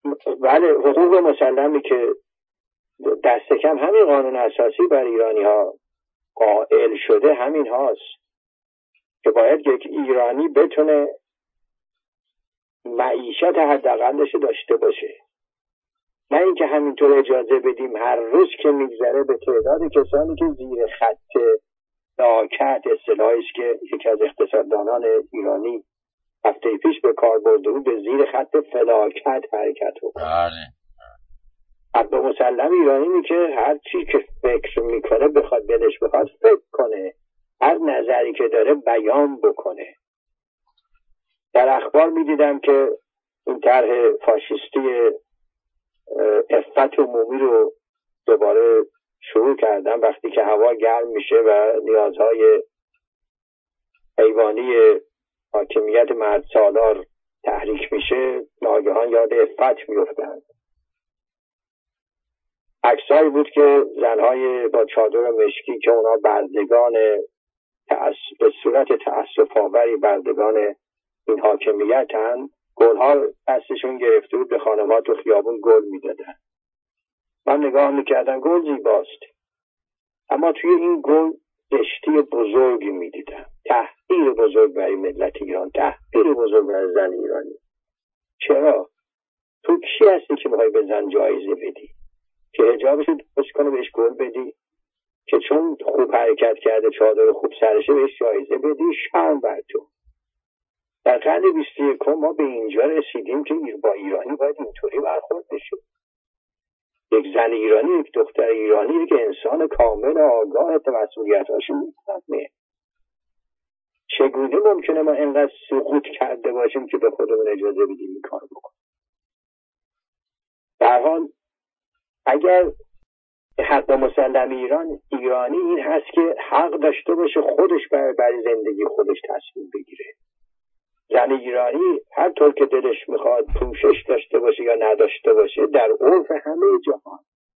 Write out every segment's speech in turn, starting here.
بله، حقوق مسلمی که دست کم همین قانون اساسی بر ایرانی ها قائل شده همین هاست که باید یک ایرانی بتونه معیشت حداقلش داشته باشه، نه اینکه همینطور اجازه بدیم هر روز که میگذره به تعداد کسانی که زیر خط فلاکت، اصطلاحی است که یکی از اقتصاددانان ایرانی هفته پیش به کار برده بود، به زیر خط فلاکت حرکت بکنه. حق مسلم ایرانی که هر چی که فکر میکنه بخواد دلش بخواد فکر کنه، هر نظری که داره بیان بکنه. در اخبار میدیدم که این طرح فاشیستی عفت عمومی رو دوباره شروع کردن وقتی که هوا گرم میشه و نیازهای حیوانی حاکمیت مرد سالار تحریک میشه، ناگهان یاد عفت میفتند. عکسایی بود که زنهای با چادر مشکی که اونا بردگان به صورت تأسف آوری بردگان این حاکمیتن، گلها دستشون گرفته بود، به خانم‌ها تو خیابون گل میدادن. من نگاه میکردم، گل زیباست، اما توی این گل زشتی بزرگی میدیدم، تحقیر بزرگ برای ملت ایران، تحقیر بزرگ برای زن ایرانی. چرا؟ تو کی هستی که میخوای به زن جایزه بدی؟ که حجابش رو درست کنه بهش گل بدی؟ که چون خوب حرکت کرده چادر خوب سرشه بهش جایزه بدی؟ شرم بر تو. در قرن 21 ما به اینجا رسیدیم که با ایرانی باید اینطوری برخورد بشه. یک زن ایرانی، یک دختر ایرانی که انسان کامل آگاه به مسئولیت‌هاش میفهمه. چگونه ممکنه ما اینقدر سقوط کرده باشیم که به خودمون اجازه بدیم این کار بکنیم؟ در حال اگر حق مسلم ایرانی این هست که حق داشته باشه خودش برای زندگی خودش تصمیم بگیره. زن ایرانی هر طور که دلش میخواد پوشش داشته باشه یا نداشته باشه در عرف همه جهان.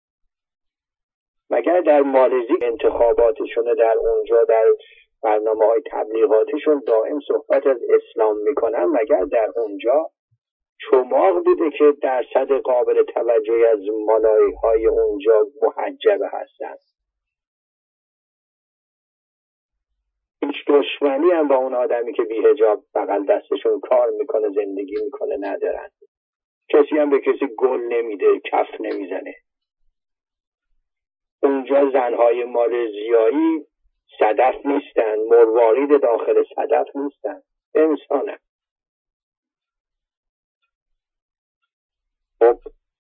مگر در مالزی انتخاباتشون در اونجا در برنامه‌های تبلیغاتشون دائم صحبت از اسلام میکنن، مگر در اونجا چماق بوده که درصد قابل توجهی از مالایی‌های اونجا محجبه هستن؟ هیچ دشمنی هم با اون آدمی که بی حجاب بغل دستشون کار میکنه زندگی میکنه ندارن. کسی هم به کسی گل نمیده، کف نمیزنه. اونجا زنهای مالزیایی صدف نیستن، مروارید داخل صدف نیستن، انسانن. خب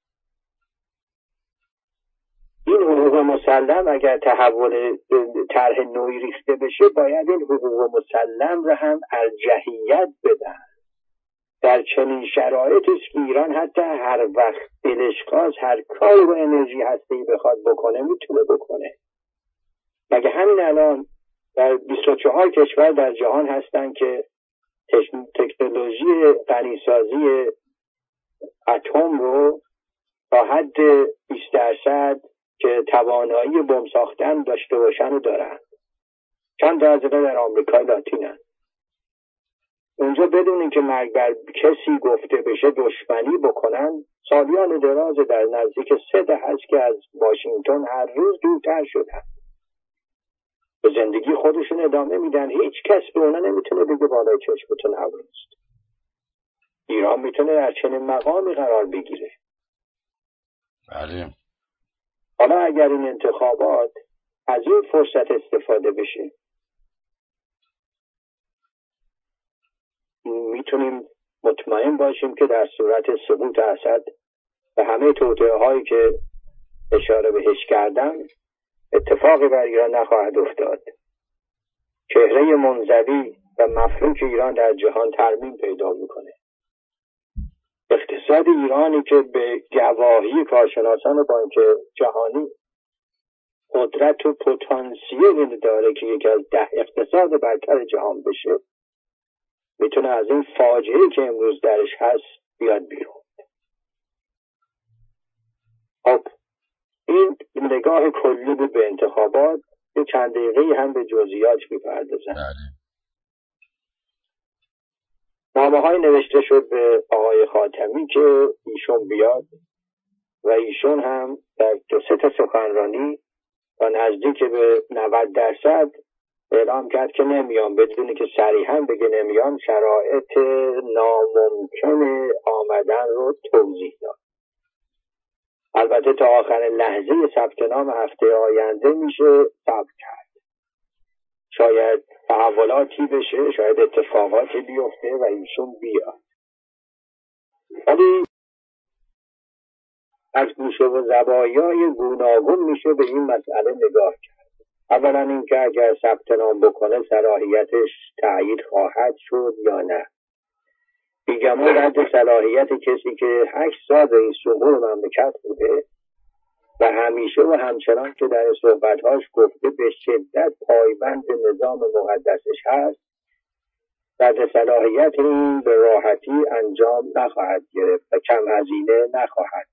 این حقوق مسلم اگر تحول طرح نوعی ریخته بشه باید این حقوق مسلم رو هم ارجحیت بدن. در چنین شرایطی است که ایران حتی هر وقت دلش خواست هر کاری با انرژی هسته‌ای بخواد بکنه میتونه بکنه. مگه همین الان در 24 کشور در جهان هستن که تکنولوژی غنیسازی اتم رو تا حد 20% که توانایی بمب ساختن داشته باشن و دارن. چند تا از اینا در آمریکای لاتینن. اونجا بدون اینکه مرگ بر کسی گفته بشه دشمنی بکنن، سالیان دراز در نزدیک 3 دهه است که از واشنگتن هر روز دورتر شدن. به زندگی خودشون ادامه میدن. هیچ کس به اونا نمیتونه بگه بالای چشمتون هواست. ایران میتونه در چنین مقامی قرار بگیره. بله. حالا اگر این انتخابات از این فرصت استفاده بشه، میتونیم مطمئن باشیم که در صورت سقوط اسد و همه توطئه هایی که اشاره بهش کردم اتفاقی بر ایران نخواهد افتاد. چهره منزوی و مفلوک ایران در جهان ترمیم پیدا میکنه. اقتصاد ایرانی که به گواهی کارشناسان بانک جهانی قدرت و پتانسیل داره که یکی از 10 اقتصاد برتر جهان بشه، میتونه از این فاجعه‌ای که امروز درش هست بیاد بیرون. خب این نگاه کلی بود به انتخابات. یه چند دقیقه هم به جزئیات می‌پردازم. نامه‌های نوشته شد به آقای خاتمی که ایشون بیاد و ایشون هم در 2-3 تا سخنرانی و نزدیک به 90% اعلام کرد که نمیام، بدونی که صریحا بگه نمیام شرایط ناممکن آمدن رو توضیح داد. البته تا آخر لحظه ثبت نام هفته آینده میشه ثبت کرد. شاید تحولاتی بشه، شاید اتفاقاتی بیفته و ایشون بیاد. ولی از گوشه و زوایای گوناگون میشه به این مسئله نگاه کرد. اولا اینکه اگر ثبت نام بکنه صلاحیتش تایید خواهد شد یا نه. بیگمان رد صلاحیت کسی که 8 سال رئیس جمهور مملکت بوده و همیشه و همچنان که در صحبت‌هاش گفته به شدت پایبند نظام مقدسش هست، رد صلاحیت این به راحتی انجام نخواهد گرفت و کم هزینه نخواهد.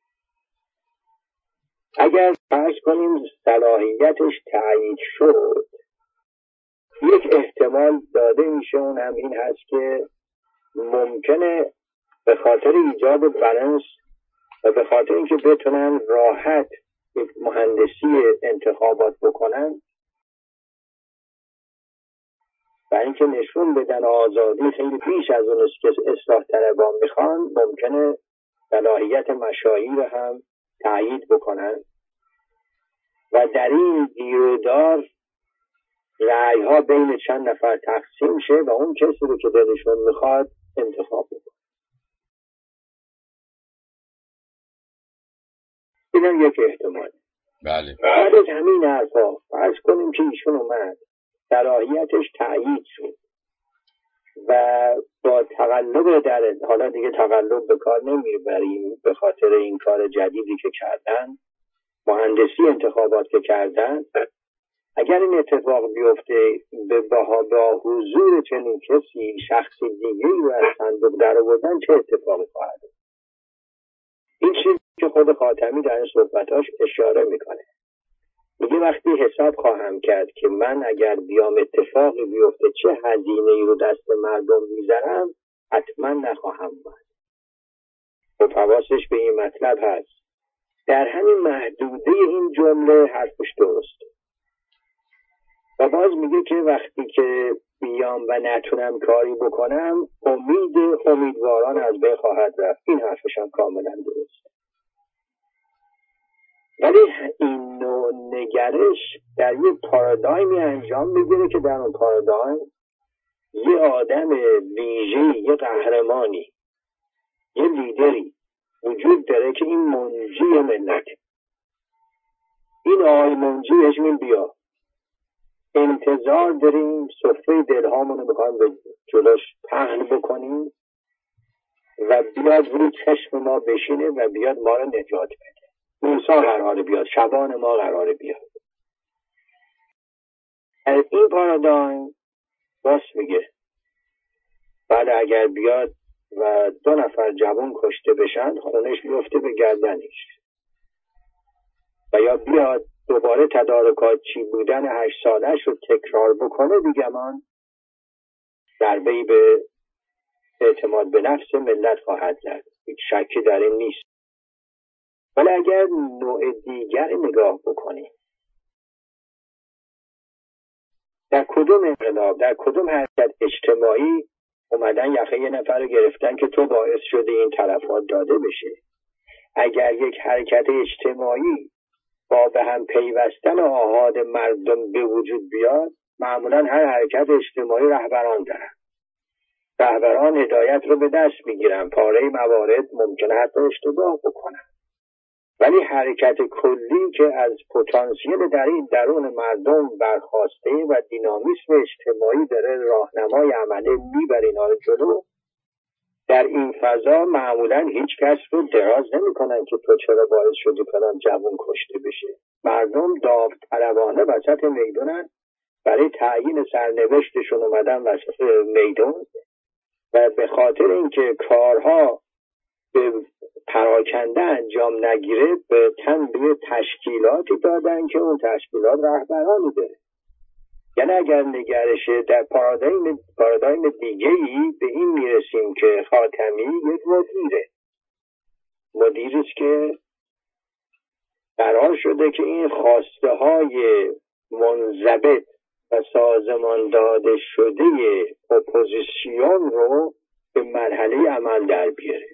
اگر فرض کنیم صلاحیتش تایید شد، یک احتمال داده میشه، اون هم این هست که ممکنه به خاطر ایجاد بالانس و به خاطر اینکه بتونن راحت یک مهندسی انتخابات بکنن و اینکه نشون بدن آزادی خیلی بیش از اون است که اصلاح طلبان میخوان، ممکنه صلاحیت مشاهیر رو هم تایید بکنن و در این گیرودار رأی ها بین چند نفر تقسیم شه و اون کسی رو که دلشون میخواد انتخاب بکنه. اینم یک احتمال. بله. بعد از همین حرفا فرض کنیم که ایشون اومد، صلاحیتش تایید شد و با تقلب در حالا دیگه تقلب به کار نمیبریم به خاطر این کار جدیدی که کردن، مهندسی انتخابات که کردن، اگر این اتفاق بیفته با حضور چنین کسی شخص دیگه‌ای رو از صندوق در آوردن، چه اتفاقی خواهد افتاد؟ این چیزی که خود خاتمی در این صحبتاش اشاره میکنه. میگه وقتی حساب خواهم کرد که من اگر بیام اتفاقی بیفته چه هزینه‌ای رو دست مردم میذارم، حتما نخواهم اومد. خب حواسش به این مطلب هست. در همین محدوده این جمله حرفش درسته. و باز میگه که وقتی که بیام و نتونم کاری بکنم، امیدواران از بین خواهد رفت. این حرفش هم کاملا درسته. ولی این نوع نگرش در یک پارادایمی انجام میگیره که در اون پارادایم یه آدم ویژه‌ای، یه قهرمانی، یه لیدری وجود داره که این منجی ملت، این آقای منجی بهش بیا، انتظار داریم سفره دلهامون رو بخوایم به جلوش پهن بکنیم و بیاد روی چشم ما بشینه و بیاد ما رو نجات بده. موسی قراره بیاد، شبان ما قراره بیاد. از این پارادایم راست میگه. بعد اگر بیاد و 2 نفر جوان کشته بشن، خونش بیفته به گردنش و یا بیاد دوباره تدارکاتچی بودن 8 سالش رو تکرار بکنه، بیگمان ضربه‌ای به اعتماد به نفس ملت خواهد زد. هیچ شکی در این نیست. ولی اگر نوع دیگر نگاه بکنیم، در کدوم انقلاب، در کدوم حرکت اجتماعی اومدن یخه یه نفر رو گرفتن که تو باعث شده این تلفات داده بشه؟ اگر یک حرکت اجتماعی با به هم پیوستن آحاد مردم به وجود بیاد، معمولا هر حرکت اجتماعی رهبران دارن. رهبران هدایت رو به دست میگیرن، پاره موارد ممکنه حتی اشتباه بکنن. ولی حرکت کلی که از پتانسیل در این درون مردم برخواسته و دینامیسم اجتماعی داره راهنمای عمله میبره اینا رو جلو، در این فضا معمولا هیچ کس رو دراز نمی کنن که تو چرا باعث شدی فلان جوان کشته بشه. مردم داوطلبانه وسط میدونن، برای تعیین سرنوشتشون اومدن وسط میدون و به خاطر اینکه کارها به پراکنده انجام نگیره به تشکیلاتی دادن که اون تشکیلات رهبرانی داره. یعنی اگر نگرشه در پارادایم دیگه‌ای به این میرسیم که خاتمی یک مدیری است که قرار شده که این خواسته های منضبط و سازمان داده شده اپوزیسیون رو به مرحله عمل در بیاره.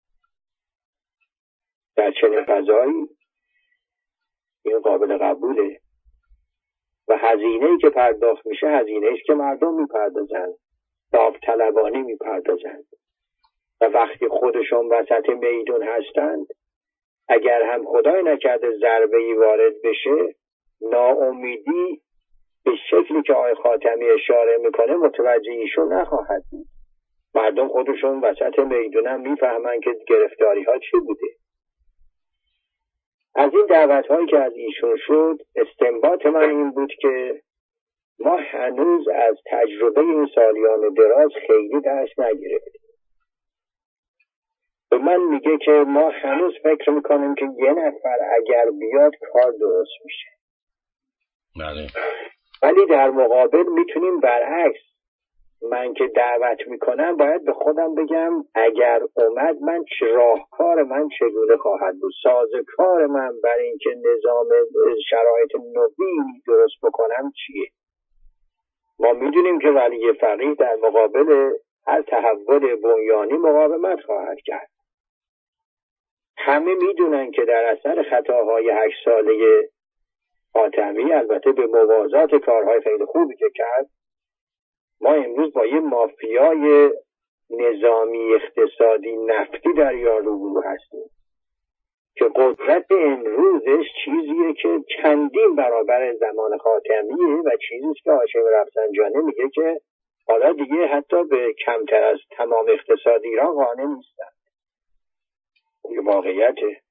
در چنین فضایی این قابل قبوله و هزینه‌ای که پرداخت میشه هزینه‌ای است که مردم میپردازند، داوطلبانه میپردازند و وقتی خودشون وسط میدون هستند اگر هم خدای نکرده ضربه‌ای وارد بشه ناامیدی به شکلی که آقای خاتمی اشاره میکنه متوجه ایشون نخواهد بود. مردم خودشون وسط میدون هم میفهمن که گرفتاری ها چی بوده. از این دعوت هایی که از ایشون شد استنباط من این بود که ما هنوز از تجربه این سالیان دراز خیلی درس نگرفتیم. به من میگه که ما هنوز فکر میکنیم که یه نفر اگر بیاد کار درست میشه. بله. ولی در مقابل میتونیم برعکس، من که دعوت میکنم باید به خودم بگم اگر اومد من راهکار من چگونه خواهد بود، سازوکار من برای اینکه نظام شرایط نوین درست بکنم چیه. ما میدونیم که ولی فقیه در مقابل هر تحول بنیانی مقاومت خواهد کرد. همه میدونن که در اثر خطاهای 8 ساله خاتمی، البته به موازات کارهای خیلی خوبی که کرد، ما امروز با یه مافیای نظامی اقتصادی نفتی در روبرو هستیم که قدرت امروزش چیزیه که چندین برابر زمان خاتمیه و چیزیست که هاشم رفسنجانی میگه که حالا دیگه حتی به کمتر از تمام اقتصاد ایران قانع نیستن. این واقعیته.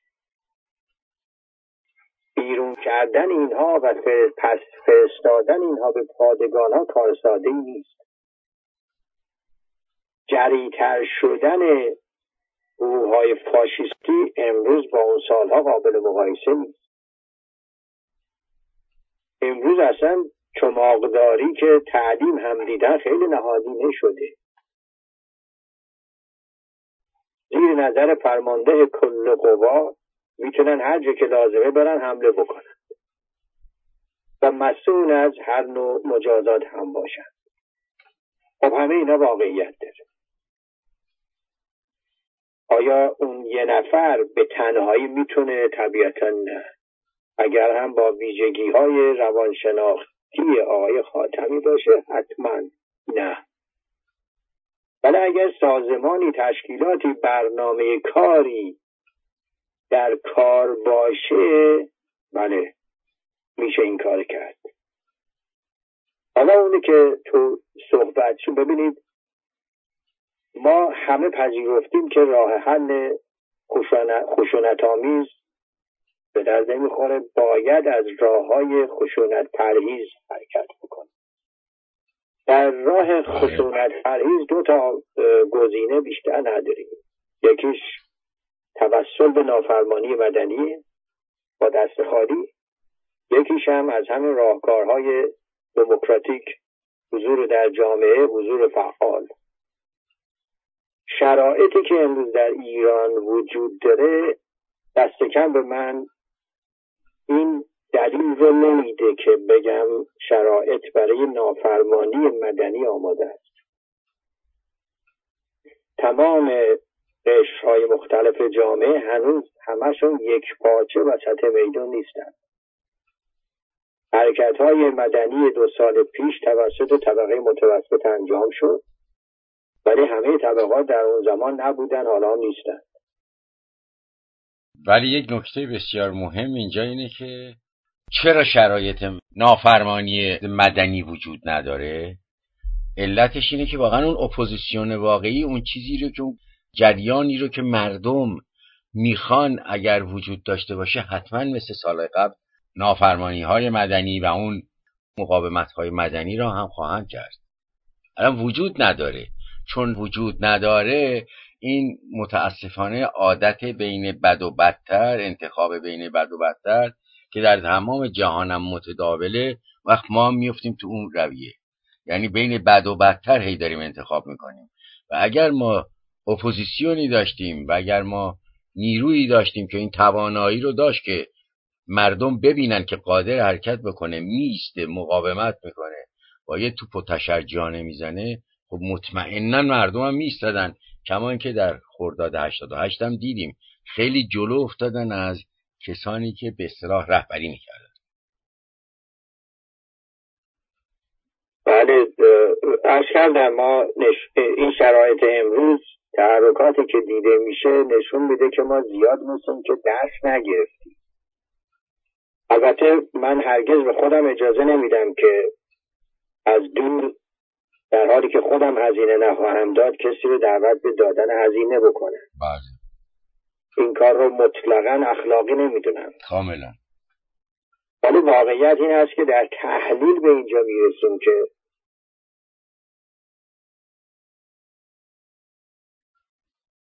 بیرون کردن اینها و پس فرستادن اینها به پادگان ها کار ساده نیست. جریتر شدن گروه‌های فاشیستی امروز با اون سالها قابل مقایسه نیست. امروز اصلا چماقداری که تعلیم هم دیدن خیلی نهادینه شده. زیر نظر فرمانده کل قوا میتونن هر جا که لازمه برن حمله بکنن و مسئول از هر نوع مجازات هم باشن. خب همه اینا واقعیت داره. آیا اون یه نفر به تنهایی میتونه؟ طبیعتا نه. اگر هم با ویژگی های روانشناختی آقای خاتمی باشه حتما نه. ولی اگر سازمانی، تشکیلاتی، برنامه کاری در کار باشه، بله میشه این کار کرد. حالا اونی که تو صحبت شو ببینید، ما همه پذیرفتیم که راه حل خشونت‌آمیز به درد نمیخوره، باید از راه‌های خشونت پرهیز حرکت بکنیم. در راه خشونت پرهیز 2 تا گزینه بیشتر نداریم. یکیش توسل به نافرمانی مدنی با دست خالی، یکیش هم از همین راهکارهای دموکراتیک، حضور در جامعه، حضور فعال. شرایطی که امروز در ایران وجود داره دست کم به من این دلیل رو نمیده که بگم شرایط برای نافرمانی مدنی آماده است. تمام قشرهای مختلف جامعه هنوز همشون یک پارچه وسط میدان نیستند. حرکت‌های مدنی 2 سال پیش توسط طبقه متوسط انجام شد، ولی همه طبقات در اون زمان نبودن، حالا نیستن. ولی یک نکته بسیار مهم اینجا اینه که چرا شرایط نافرمانی مدنی وجود نداره؟ علتش اینه که واقعا اون اپوزیسیون واقعی، اون چیزی رو که اون جریانی رو که مردم میخوان اگر وجود داشته باشه، حتما مثل سال قبل نافرمانی های مدنی و اون مقاومت های مدنی را هم خواهند کرد. الان وجود نداره. چون وجود نداره، این متاسفانه عادت بین بد و بدتر، انتخاب بین بد و بدتر که در تمام جهانم متداوله، وقت ما هم میفتیم تو اون رویه، یعنی بین بد و بدتر هی داریم انتخاب میکنیم. و اگر ما اپوزیسیونی داشتیم و اگر ما نیرویی داشتیم که این توانایی رو داشت که مردم ببینن که قادر حرکت بکنه، میسته، مقاومت میکنه، با یه توپ و تشرجانه میزنه، خب مطمئنا مردم هم میستدن. کما اینکه در خرداد 88 هم دیدیم خیلی جلو افتادن از کسانی که به اصطلاح رهبری میکردن. بله، عرض کردم ما این شرایط امروز تحرکاتی که دیده میشه نشون میده که ما زیاد مثل که درس نگرفتیم. البته من هرگز به خودم اجازه نمیدم که از دور، در حالی که خودم هزینه نخواهم داد، کسی رو دعوت به دادن هزینه بکنه. بله. این کار رو مطلقاً اخلاقی نمیدونم. کاملا. ولی واقعیت این است که در تحلیل به اینجا میرسیم که